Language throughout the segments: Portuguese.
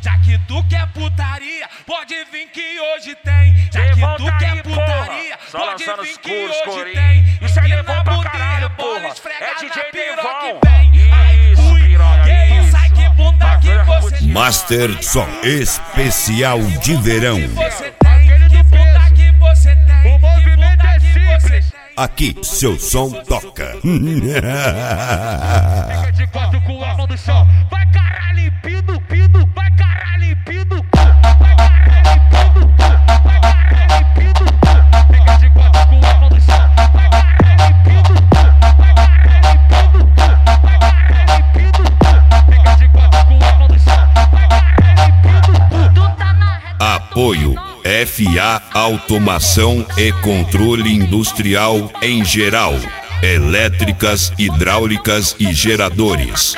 Já que tu quer putaria, pode vir que hoje tem. Já que tu quer putaria, pode vir que hoje tem. Isso é Devon pra caralho, porra. É DJ Devon. Isso, piranha, sai que bunda que você tem. Master Som especial de verão. Que bunda que você tem. O movimento é simples. Aqui seu som toca. Fica de quatro com a mão no chão. Vai caralho limpido, pido. Vai caralho limpido. Vai caralho limpido. Vai caralho limpido. Fica de quatro com a mão no chão. Vai caralho limpido. Vai caralho limpido. Vai caralho limpido. Fica de quatro com a mão no chão. Vai caralho limpido. Apoio FA Automação e Controle Industrial em geral. Elétricas, hidráulicas e geradores.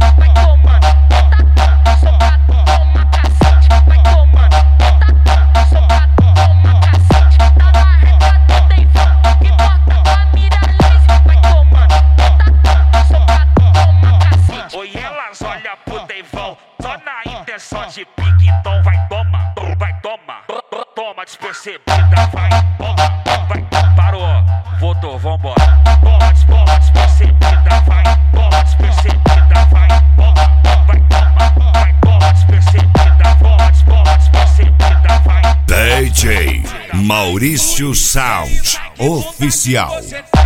Oi, elas olham pro Devon, só na intenção de pique, então vai toma, toma despercebida, vai, toma, parou, voltou, vambora, toma despercebida, vai, toma despercebida, vai, toma despercebida, toma despercebida, vai. DJ Maurício Sound Oficial.